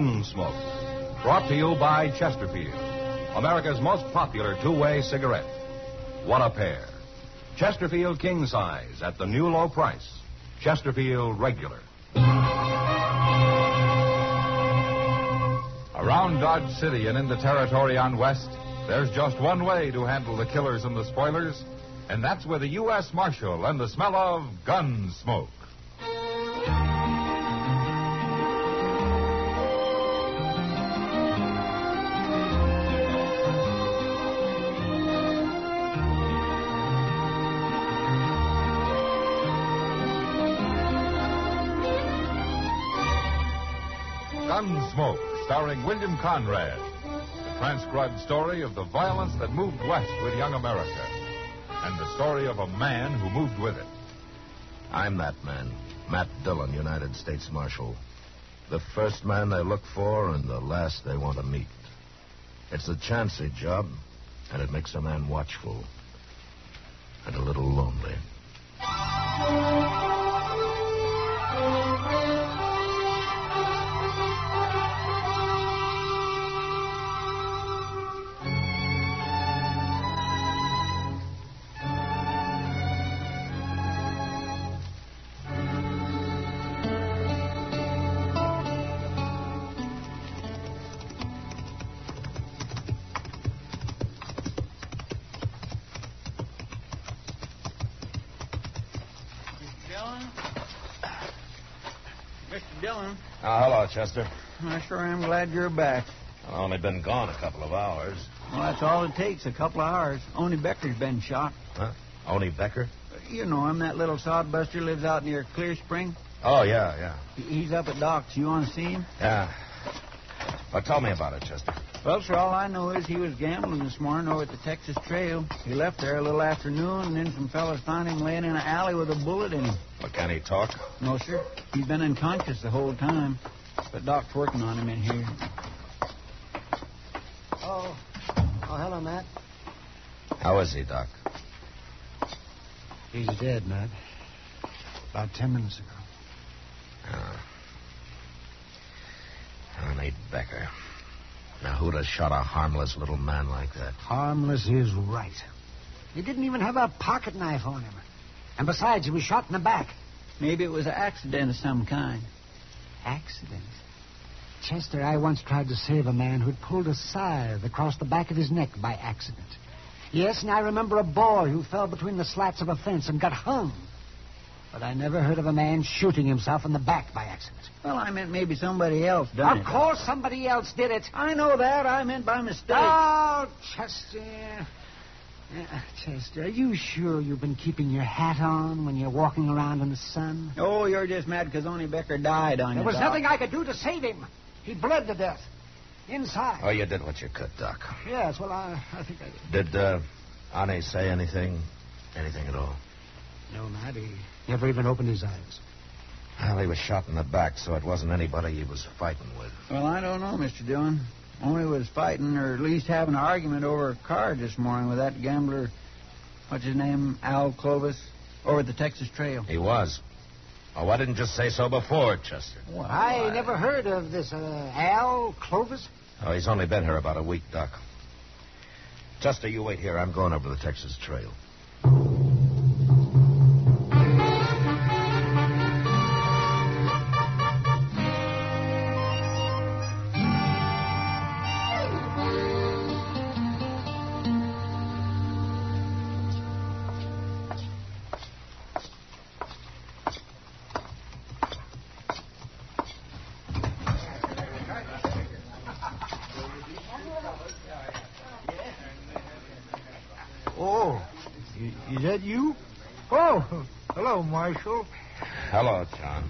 Gunsmoke. Brought to you by Chesterfield, America's most popular two-way cigarette. What a pair. Chesterfield King Size at the new low price. Chesterfield Regular. Around Dodge City and in the territory on West, there's just one way to handle the killers and the spoilers, and that's with a U.S. Marshal and the smell of gun smoke. Gunsmoke, starring William Conrad. The transcribed story of the violence that moved west with young America. And the story of a man who moved with it. I'm that man, Matt Dillon, United States Marshal. The first man they look for and the last they want to meet. It's a chancy job, and it makes a man watchful and a little lonely. Mr. Dillon. Hello, Chester. I sure am glad you're back. I've only been gone a couple of hours. Well, that's all it takes, a couple of hours. Oni Becker's been shot. Huh? Oni Becker? You know him, that little sodbuster lives out near Clear Spring. Oh, yeah. He's up at Doc's. You want to see him? Yeah. Well, tell me about it, Chester. Well, sir, all I know is he was gambling this morning over at the Texas Trail. He left there a little afternoon, and then some fellas found him laying in an alley with a bullet in him. Well, can he talk? No, sir. He's been unconscious the whole time. But Doc's working on him in here. Oh, hello, Matt. How is he, Doc? He's dead, Matt. About 10 minutes ago. Oni Becker. Now, who'd have shot a harmless little man like that? Harmless is right. He didn't even have a pocket knife on him. And besides, he was shot in the back. Maybe it was an accident of some kind. Accident? Chester, I once tried to save a man who'd pulled a scythe across the back of his neck by accident. Yes, and I remember a boy who fell between the slats of a fence and got hung. But I never heard of a man shooting himself in the back by accident. Well, I meant maybe somebody else done it. Of course somebody else did it. I know that. I meant by mistake. Oh, Chester. Chester, are you sure you've been keeping your hat on when you're walking around in the sun? Oh, you're just mad because Oni Becker died on you, There was Doc. nothing I could do to save him. He bled to death. Inside. Oh, you did what you could, Doc. Yes, well, I think I did. Did Ani say anything? Anything at all? No, Matt, he never even opened his eyes. Well, he was shot in the back, so it wasn't anybody he was fighting with. Well, I don't know, Mr. Dillon. Oni was fighting, or at least having an argument over a card this morning with that gambler, what's his name, Al Clovis, over at the Texas Trail. He was. Oh, why didn't you say so before, Chester? Well, I never heard of this Al Clovis. Oh, he's only been here about a week, Doc. Chester, you wait here. I'm going over the Texas Trail. Oh, is that you? Oh, hello, Marshal. Hello, John.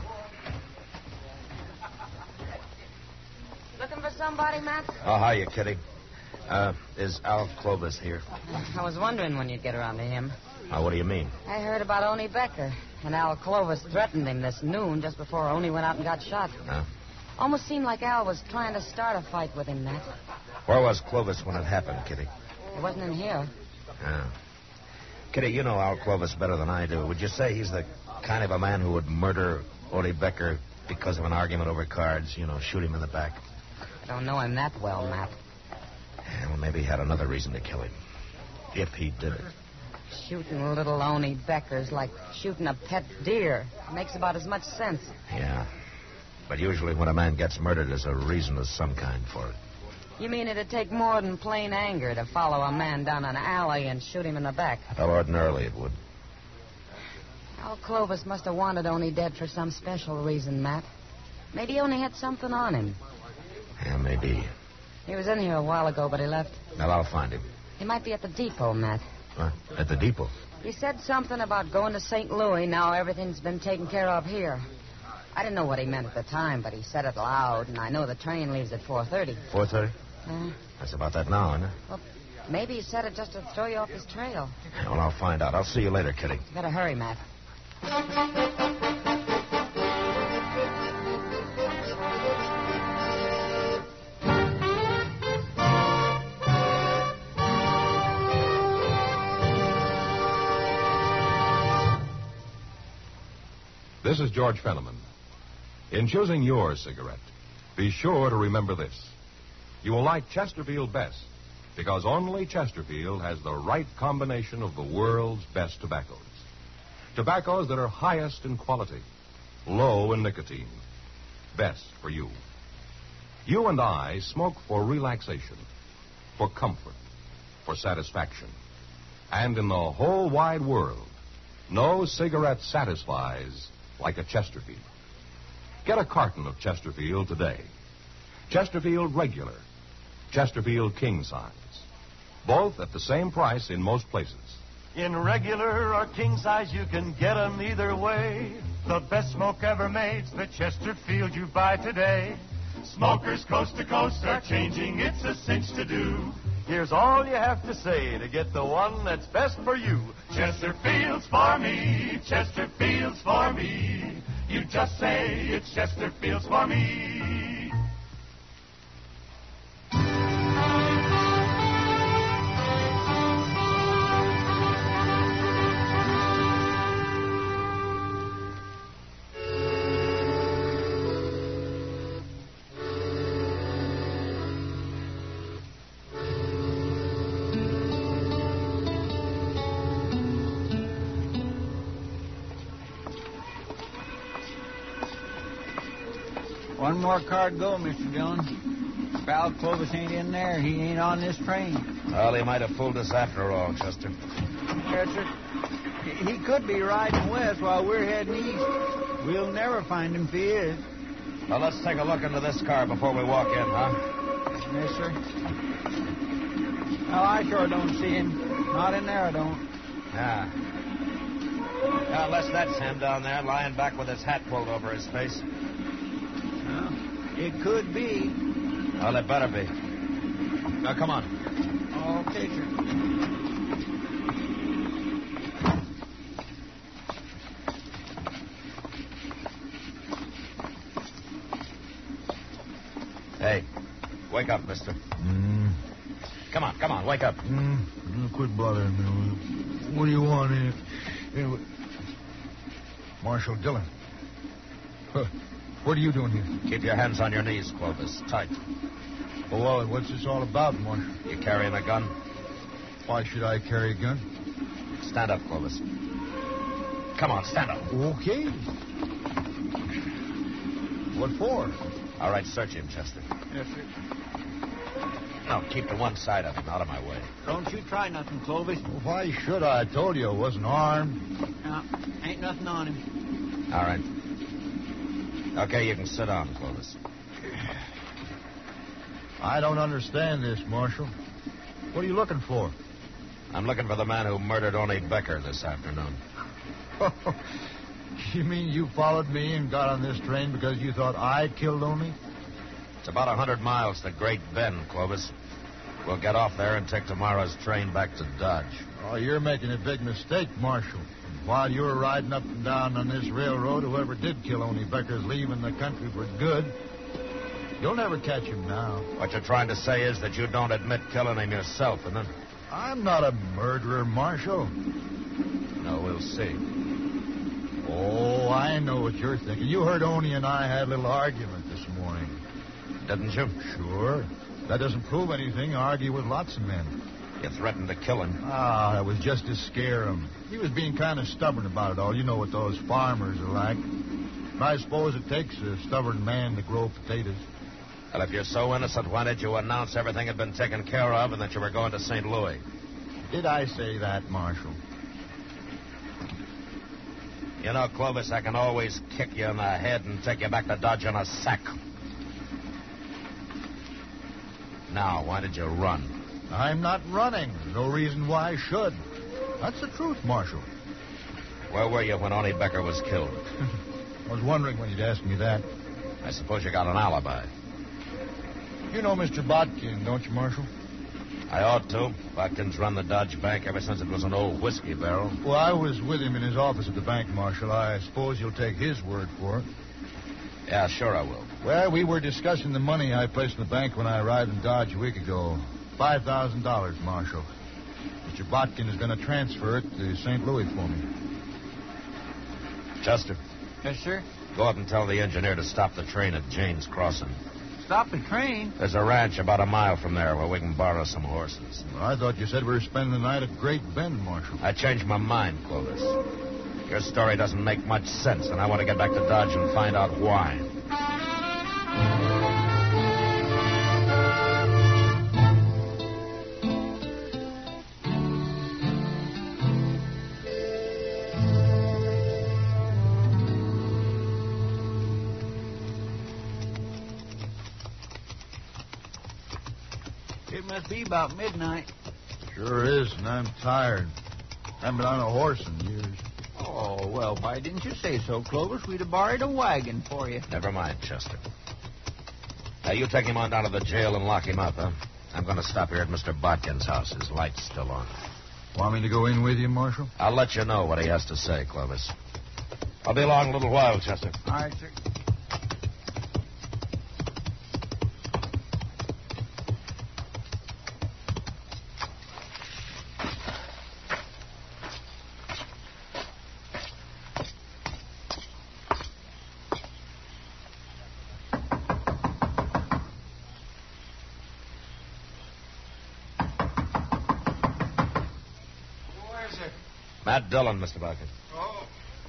Looking for somebody, Matt? Oh, hiya, Kitty. Is Al Clovis here? I was wondering when you'd get around to him. What do you mean? I heard about Oni Becker, and Al Clovis threatened him this noon just before Oni went out and got shot. Huh? Almost seemed like Al was trying to start a fight with him, Matt. Where was Clovis when it happened, Kitty? It wasn't in here. Kitty, you know Al Clovis better than I do. Would you say he's the kind of a man who would murder Oni Becker because of an argument over cards, shoot him in the back? I don't know him that well, Matt. Well, maybe he had another reason to kill him. If he did it. Shooting little Oni Becker's like shooting a pet deer. It makes about as much sense. Yeah. But usually when a man gets murdered, there's a reason of some kind for it. You mean it'd take more than plain anger to follow a man down an alley and shoot him in the back? Well, ordinarily it would. Al Clovis must have wanted Oni dead for some special reason, Matt. Maybe Oni had something on him. Yeah, maybe. He was in here a while ago, but he left. Well, I'll find him. He might be at the depot, Matt. What? At the depot? He said something about going to St. Louis. Now everything's been taken care of here. I didn't know what he meant at the time, but he said it loud, and I know the train leaves at 4:30. 4:30? That's about that now, isn't it? Well, maybe he said it just to throw you off his trail. Well, I'll find out. I'll see you later, Kitty. You better hurry, Matt. This is George Fenneman. In choosing your cigarette, be sure to remember this. You will like Chesterfield best because only Chesterfield has the right combination of the world's best tobaccos. Tobaccos that are highest in quality, low in nicotine, best for you. You and I smoke for relaxation, for comfort, for satisfaction. And in the whole wide world, no cigarette satisfies like a Chesterfield. Get a carton of Chesterfield today. Chesterfield Regular, Chesterfield King Size. Both at the same price in most places. In regular or king size, you can get 'em either way. The best smoke ever made's the Chesterfield you buy today. Smokers coast to coast are changing, it's a cinch to do. Here's all you have to say to get the one that's best for you. Chesterfield's for me, Chesterfield's for me. You just say it's Chesterfield's for me. One more car to go, Mr. Dillon. If Al Clovis ain't in there, he ain't on this train. Well, he might have fooled us after all, Chester. Yes, sir. He could be riding west while we're heading east. We'll never find him if he is. Well, let's take a look into this car before we walk in, huh? Yes, sir. Well, I sure don't see him. Not in there, I don't. Yeah. Unless that's him down there, lying back with his hat pulled over his face. Well, it could be. Well, it better be. Now, come on. Okay, sir. Hey, wake up, mister. Come on, wake up. Quit bothering me. What do you want here? Anyway, Marshal Dillon. Huh. What are you doing here? Keep your hands on your knees, Clovis. Tight. Oh, well, what's this all about, Marshal? You carrying a gun? Why should I carry a gun? Stand up, Clovis. Come on, stand up. Okay. What for? All right, search him, Chester. Yes, sir. No, keep to one side of him, out of my way. Don't you try nothing, Clovis. Why should I? I told you I wasn't armed. No, ain't nothing on him. All right. Okay, you can sit down, Clovis. I don't understand this, Marshal. What are you looking for? I'm looking for the man who murdered Oni Becker this afternoon. You mean you followed me and got on this train because you thought I killed Oni? It's about 100 miles to Great Bend, Clovis. We'll get off there and take tomorrow's train back to Dodge. Oh, you're making a big mistake, Marshal. While you were riding up and down on this railroad, whoever did kill Oni Becker's leaving the country for good. You'll never catch him now. What you're trying to say is that you don't admit killing him yourself, and then... I'm not a murderer, Marshal. No, we'll see. Oh, I know what you're thinking. You heard Oni and I had a little argument this morning. didn't you? Sure. That doesn't prove anything. I argue with lots of men. You threatened to kill him. Ah, that was just to scare him. He was being kind of stubborn about it all. You know what those farmers are like. And I suppose it takes a stubborn man to grow potatoes. Well, if you're so innocent, why did you announce everything had been taken care of and that you were going to St. Louis? Did I say that, Marshal? You know, Clovis, I can always kick you in the head and take you back to Dodge in a sack. Now, why did you run? I'm not running. There's no reason why I should. That's the truth, Marshal. Where were you when Arnie Becker was killed? I was wondering when you'd ask me that. I suppose you got an alibi. You know Mr. Botkin, don't you, Marshal? I ought to. Botkin's run the Dodge Bank ever since it was an old whiskey barrel. Well, I was with him in his office at the bank, Marshal. I suppose you'll take his word for it. Yeah, sure I will. Well, we were discussing the money I placed in the bank when I arrived in Dodge a week ago. $5,000, Marshal. Mr. Botkin is going to transfer it to St. Louis for me. Chester, Yes, sir. go up and tell the engineer to stop the train at Jane's Crossing. Stop the train. There's a ranch about a mile from there where we can borrow some horses. Well, I thought you said we were spending the night at Great Bend, Marshal. I changed my mind, Clovis. Your story doesn't make much sense, and I want to get back to Dodge and find out why. It must be about midnight. Sure is, and I'm tired. Haven't been on a horse in years. Oh, well, why didn't you say so, Clovis? We'd have borrowed a wagon for you. Never mind, Chester. Now, you take him on down to the jail and lock him up, huh? I'm going to stop here at Mr. Botkin's house. His light's still on. Want me to go in with you, Marshal? I'll let you know what he has to say, Clovis. I'll be along in a little while, Chester. All right, sir. Matt Dillon, Mr. Botkin. Oh.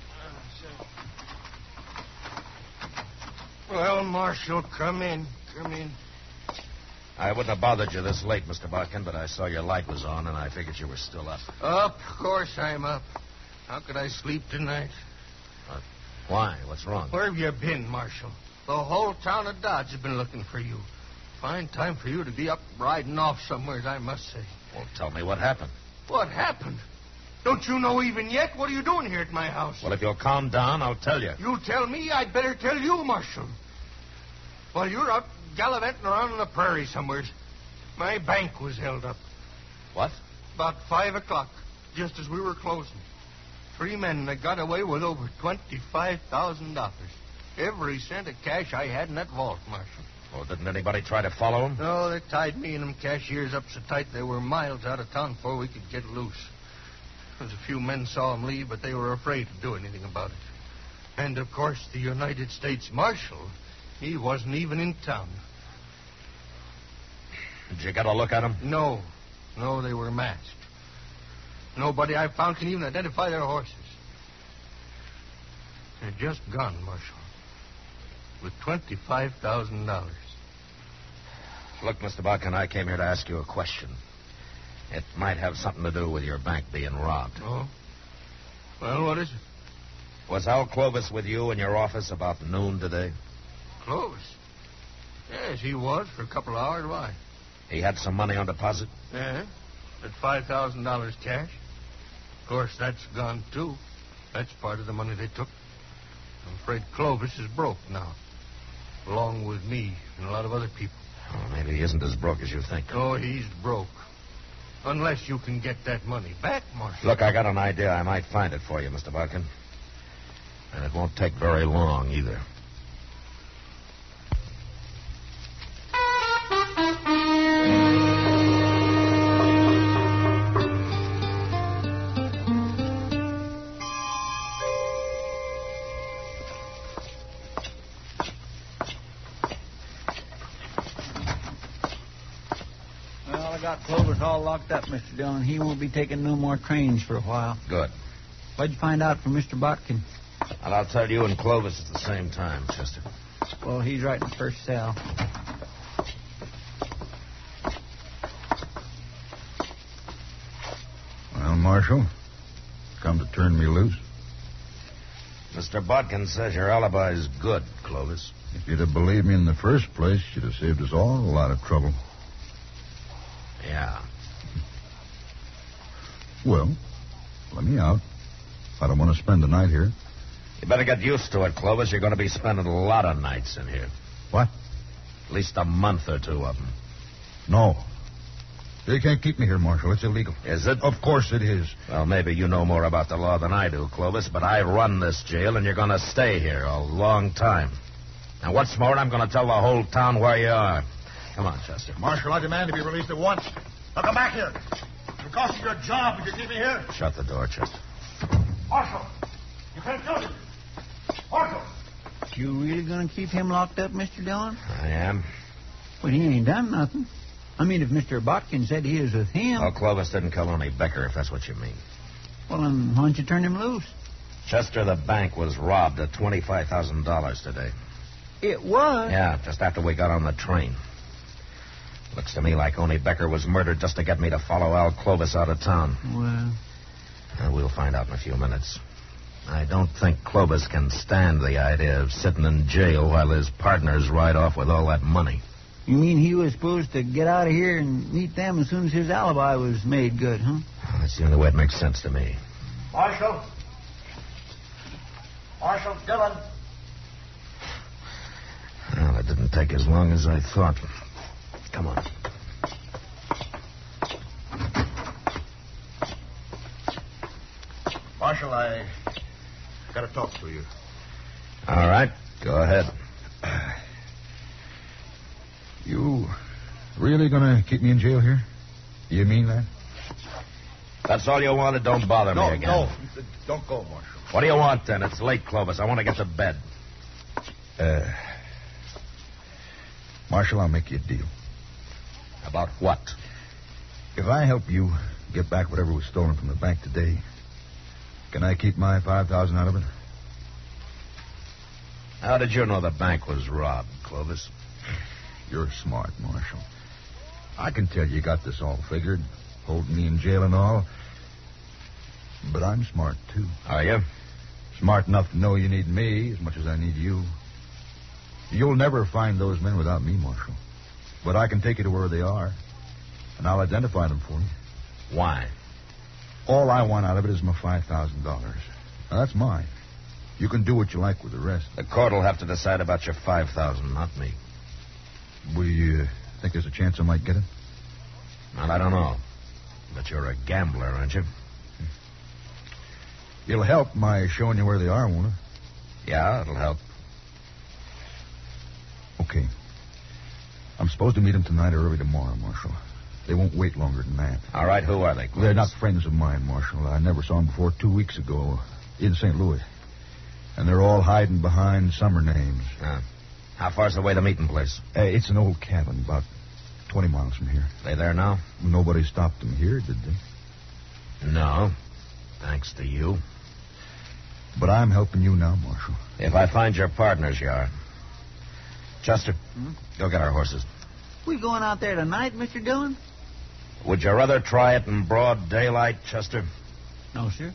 Well, Marshal, come in. Come in. I wouldn't have bothered you this late, Mr. Botkin, but I saw your light was on, and I figured you were still up. Up? Of course I'm up. How could I sleep tonight? Why? What's wrong? Where have you been, Marshal? The whole town of Dodge has been looking for you. Fine time for you to be up riding off somewhere, I must say. Well, tell me what happened. What happened? Don't you know even yet? What are you doing here at my house? Well, if you'll calm down, I'll tell you. You tell me, I'd better tell you, Marshal. While you're out gallivanting around on the prairie somewheres, my bank was held up. What? About 5 o'clock, just as we were closing. 3 men that got away with over $25,000. Every cent of cash I had in that vault, Marshal. Well, didn't anybody try to follow him? No, they tied me and them cashiers up so tight they were miles out of town before we could get loose. There's a few men saw him leave, but they were afraid to do anything about it. And, of course, the United States Marshal, he wasn't even in town. Did you get a look at him? No, they were masked. Nobody I found can even identify their horses. They're just gone, Marshal, with $25,000. Look, Mr. Botkin, I came here to ask you a question. It might have something to do with your bank being robbed. Oh? Well, what is it? Was Al Clovis with you in your office about noon today? Clovis? Yes, he was for a couple of hours. Why? He had some money on deposit? Yeah, at $5,000 cash. Of course, that's gone, too. That's part of the money they took. I'm afraid Clovis is broke now, along with me and a lot of other people. Oh, maybe he isn't as broke as you think. Oh, he's broke. Unless you can get that money back, Marshal. Look, I got an idea. I might find it for you, Mr. Botkin. And it won't take very long, either. Clovis all locked up, Mr. Dillon. He won't be taking no more trains for a while. Good. What'd you find out from Mr. Botkin? And I'll tell you and Clovis at the same time, Chester. Well, he's right in the first cell. Well, Marshal, come to turn me loose. Mr. Botkin says your alibi's good, Clovis. If you'd have believed me in the first place, you'd have saved us all a lot of trouble. Yeah. Well, let me out. I don't want to spend the night here. You better get used to it, Clovis. You're going to be spending a lot of nights in here. What? At least a month or two of them. No. They can't keep me here, Marshal. It's illegal. Is it? Of course it is. Well, maybe you know more about the law than I do, Clovis, but I run this jail, and you're going to stay here a long time. And what's more, I'm going to tell the whole town where you are. Come on, Chester. Marshal, I demand to be released at once. Now come back here. It costs you your job if you keep me here. Shut the door, Chester. Marshal, you can't do it. Marshal. You really gonna keep him locked up, Mr. Dillon? I am. Well, he ain't done nothing. I mean, if Mr. Botkin said he was with him... Well, Clovis didn't kill only Becker, if that's what you mean. Well, then why don't you turn him loose? Chester, the bank was robbed of $25,000 today. It was? Yeah, just after we got on the train. Looks to me like only Becker was murdered just to get me to follow Al Clovis out of town. Well... We'll find out in a few minutes. I don't think Clovis can stand the idea of sitting in jail while his partners ride off with all that money. You mean he was supposed to get out of here and meet them as soon as his alibi was made good, huh? That's the only way it makes sense to me. Marshal. Marshal Dillon. Well, it didn't take as long as I thought. Come on. Marshal, I got to talk to you. All right. Go ahead. You really going to keep me in jail here? You mean that? That's all you wanted. Don't bother me again. No, don't go, Marshal. What do you want, then? It's late, Clovis. I want to get to bed. Marshal, I'll make you a deal. About what? If I help you get back whatever was stolen from the bank today, can I keep my $5,000 out of it? How did you know the bank was robbed, Clovis? You're smart, Marshal. I can tell you got this all figured, holding me in jail and all. But I'm smart, too. Are you? Smart enough to know you need me as much as I need you. You'll never find those men without me, Marshal. But I can take you to where they are, and I'll identify them for you. Why? All I want out of it is my $5,000. Now, that's mine. You can do what you like with the rest. The court will have to decide about your $5,000, not me. Well, you think there's a chance I might get it? Well, I don't know. But you're a gambler, aren't you? It'll help my showing you where they are, won't it? Yeah, it'll help. Okay. I'm supposed to meet them tonight or early tomorrow, Marshal. They won't wait longer than that. All right, who are they, Clovis? They're not friends of mine, Marshal. I never saw them before 2 weeks ago in St. Louis. And they're all hiding behind summer names. How far's the way to the meeting place? It's an old cabin about 20 miles from here. They there now? Nobody stopped them here, did they? No. Thanks to you. But I'm helping you now, Marshal. If I find your partners, you are. Chester, go get our horses. We going out there tonight, Mr. Dillon? Would you rather try it in broad daylight, Chester? No, sir.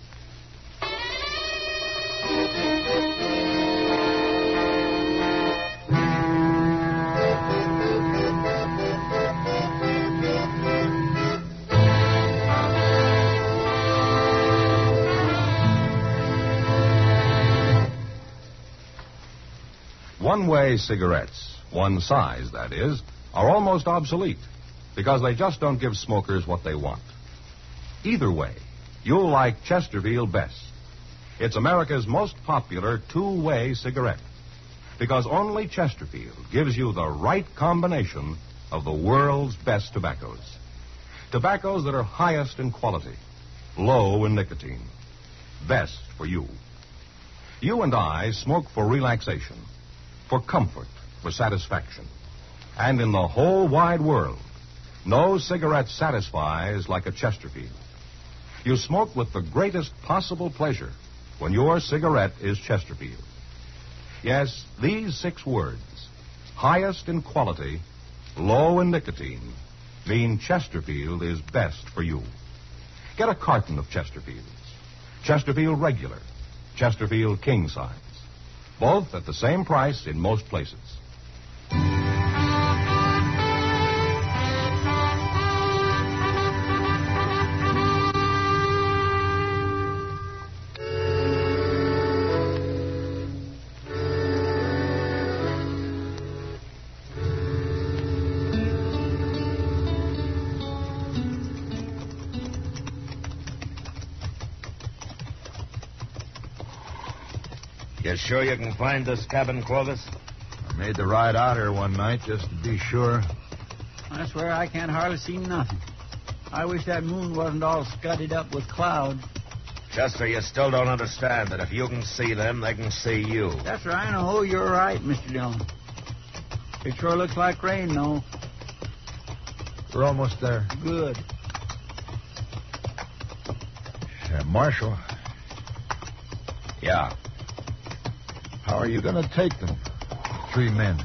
One-way cigarettes, one size, that is, are almost obsolete because they just don't give smokers what they want. Either way, you'll like Chesterfield best. It's America's most popular two-way cigarette because only Chesterfield gives you the right combination of the world's best tobaccos. Tobaccos that are highest in quality, low in nicotine, best for you. You and I smoke for relaxation, for comfort, for satisfaction. And in the whole wide world, No cigarette satisfies like a Chesterfield. You smoke with the greatest possible pleasure when your cigarette is Chesterfield. Yes, these 6 words, highest in quality, low in nicotine, mean Chesterfield is best for you. Get a carton of Chesterfields. Chesterfield Regular, Chesterfield King Size. Both at the same price in most places. You sure you can find this cabin, Clovis? I made the ride out here one night just to be sure. I swear I can't hardly see nothing. I wish that moon wasn't all scudded up with clouds. Chester, you still don't understand that if you can see them, they can see you. That's right. I know. You're right, Mr. Dillon. It sure looks like rain, though. We're almost there. Good. Marshal, Yeah. how are you going to take them? 3 men.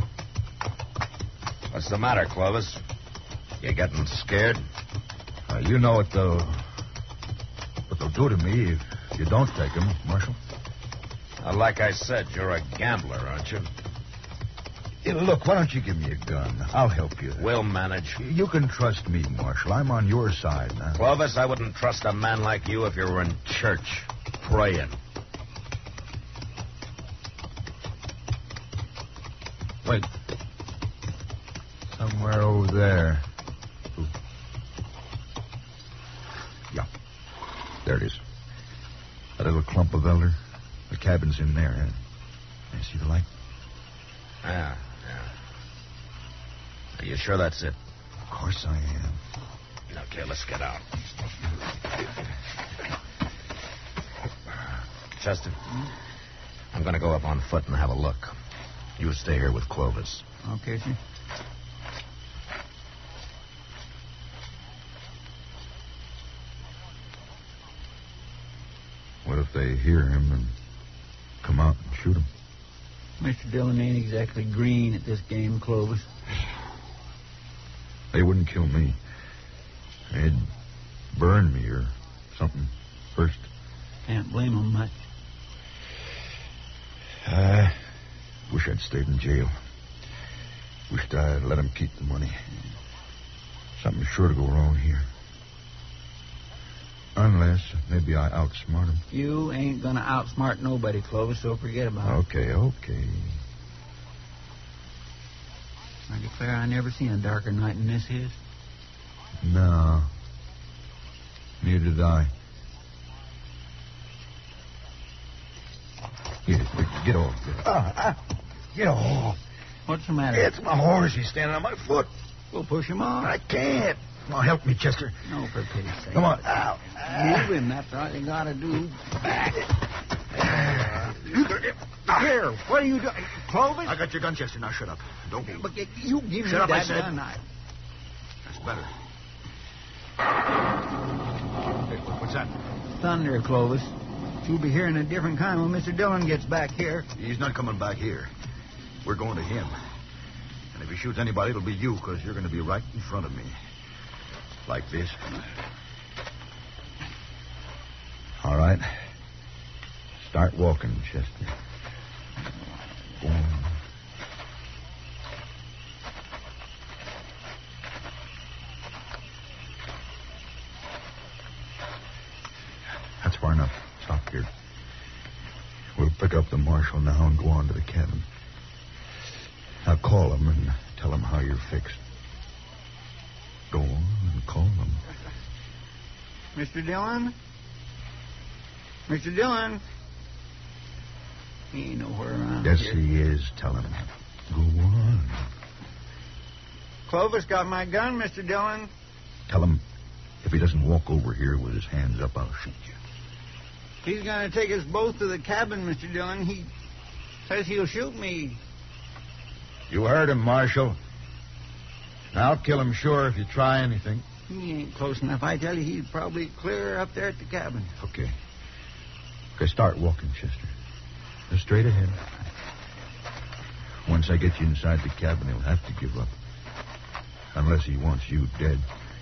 What's the matter, Clovis? You getting scared? You know what they'll do to me if you don't take them, Marshal. Like I said, you're a gambler, aren't you? Look, why don't you give me a gun? I'll help you. We'll manage. You can trust me, Marshal. I'm on your side now. Clovis, I wouldn't trust a man like you if you were in church praying. Wait. Somewhere over there. Ooh. Yeah. There it is. That little clump of elder. The cabin's in there. You see the light? Yeah. Are you sure that's it? Of course I am. Okay, let's get out. Chester, I'm going to go up on foot and have a look. You stay here with Clovis. Okay, sir. What if they hear him and come out and shoot him? Mr. Dillon ain't exactly green at this game, Clovis. They wouldn't kill me. They'd burn me or something first. Can't blame 'em much. I wish I'd stayed in jail. Wished I'd let him keep the money. Something's sure to go wrong here. Unless maybe I outsmart him. You ain't gonna outsmart nobody, Clovis, so forget about it. Okay. I declare I never seen a darker night than this is. No. Neither did I. Get off. Get off. Get off. What's the matter? It's my horse. He's standing on my foot. We'll push him off. I can't. Come on, help me, Chester. No, for pity's sake. Come on. Ow. Move him. That's all you gotta do. Here, what are you doing? Clovis? I got your gun, Chester. Now shut up. Don't move. But you give me Shut up, that I said. gun. That's better. Hey, what's that? Thunder, Clovis. You'll be hearing a different kind when Mr. Dillon gets back here. He's not coming back here. We're going to him. And if he shoots anybody, it'll be you, because you're going to be right in front of me. Like this. All right. Start walking, Chester. Go on. That's far enough. Stop here. We'll pick up the marshal now and go on to the cabin. Now call him and tell him how you're fixed. Go on and call him. Mr. Dillon? Mr. Dillon? He ain't nowhere around Yes, here. he is. Tell him. Go on. Clovis got my gun, Mr. Dillon. Tell him if he doesn't walk over here with his hands up, I'll shoot you. He's going to take us both to the cabin, Mr. Dillon. He says he'll shoot me. You heard him, Marshal. I'll kill him sure if you try anything. He ain't close enough. I tell you, he's probably clear up there at the cabin. Okay. Okay, start walking, Chester. Just straight ahead. Once I get you inside the cabin, he'll have to give up. Unless he wants you dead.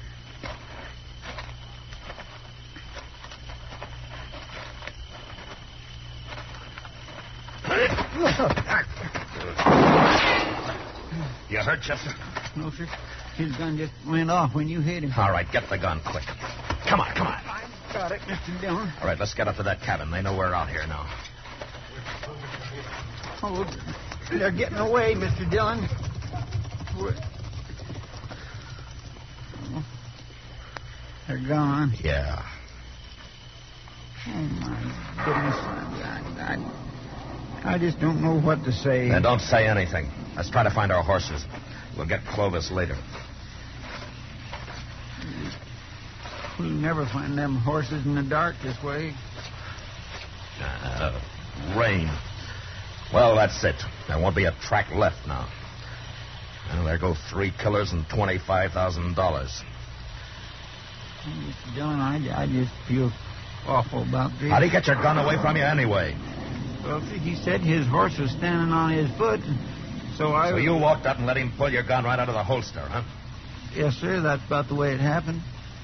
You hurt, Chester? No, sir. His gun just went off when you hit him. All right, get the gun quick. Come on. I got it, Mr. Dillon. All right, let's get up to that cabin. They know we're out here now. Oh, they're getting away, Mr. Dillon. Oh, they're gone. Yeah. Oh, my goodness. I just don't know what to say. Then don't say anything. Let's try to find our horses. We'll get Clovis later. We'll never find them horses in the dark this way. Rain. Well, that's it. There won't be a track left now. Well, there go 3 killers and $25,000. Mr. Dillon, I just feel awful about this. How'd he get your gun away from you anyway? Well, he said his horse was standing on his foot, so you walked up and let him pull your gun right out of the holster, huh? Yes, sir. That's about the way it happened.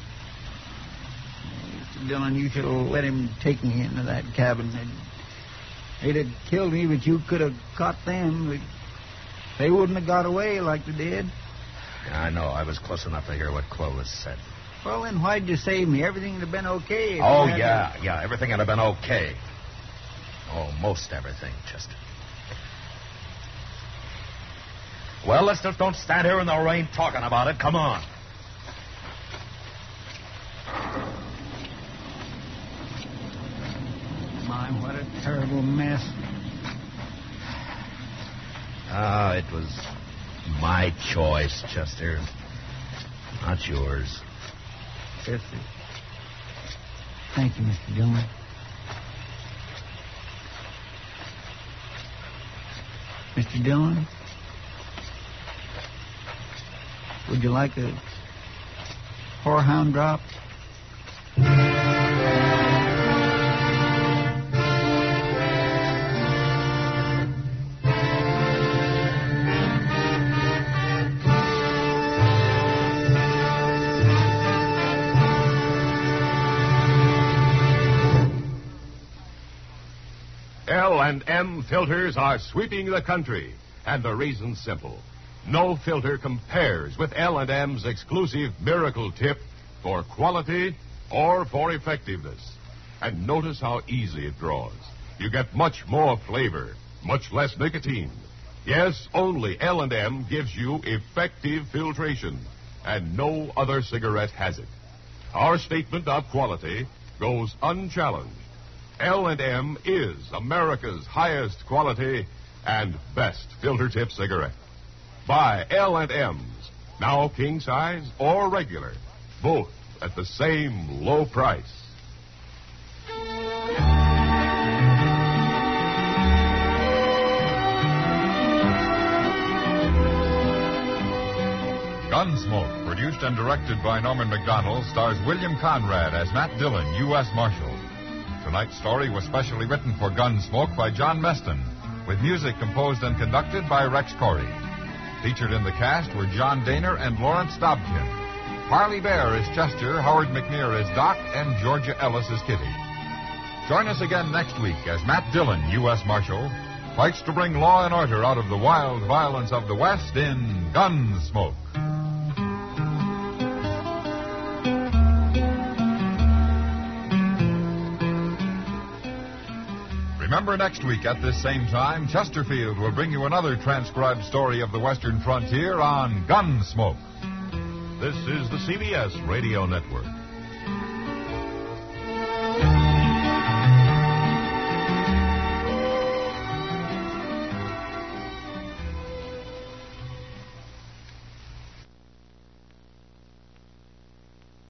Mr. Dillon, you should have let him take me into that cabin. They'd have killed me, but you could have caught them. But they wouldn't have got away like they did. I know. I was close enough to hear what Clovis said. Well, then why'd you save me? Everything would have been okay. Oh, yeah. Everything would have been okay. Almost everything, Chester. Well, let's just don't stand here in the rain talking about it. Come on. My, what a terrible mess. It was my choice, Chester. Not yours. Yes, sir. Thank you, Mr. Dillon. Mr. Dillon? Would you like a whorehound drop? L&M filters are sweeping the country, and the reason's simple. No filter compares with L&M's exclusive Miracle Tip for quality or for effectiveness. And notice how easy it draws. You get much more flavor, much less nicotine. Yes, only L&M gives you effective filtration, and no other cigarette has it. Our statement of quality goes unchallenged. L&M is America's highest quality and best filter tip cigarette. Buy L&M's, now king size or regular, both at the same low price. Gunsmoke, produced and directed by Norman Macdonald, stars William Conrad as Matt Dillon, U.S. Marshal. Tonight's story was specially written for Gunsmoke by John Meston, with music composed and conducted by Rex Corey. Featured in the cast were John Daner and Lawrence Dobkin. Parley Bear is Chester, Howard McNear is Doc, and Georgia Ellis is Kitty. Join us again next week as Matt Dillon, U.S. Marshal, fights to bring law and order out of the wild violence of the West in Gunsmoke. Remember, next week at this same time, Chesterfield will bring you another transcribed story of the Western frontier on Gunsmoke. This is the CBS Radio Network.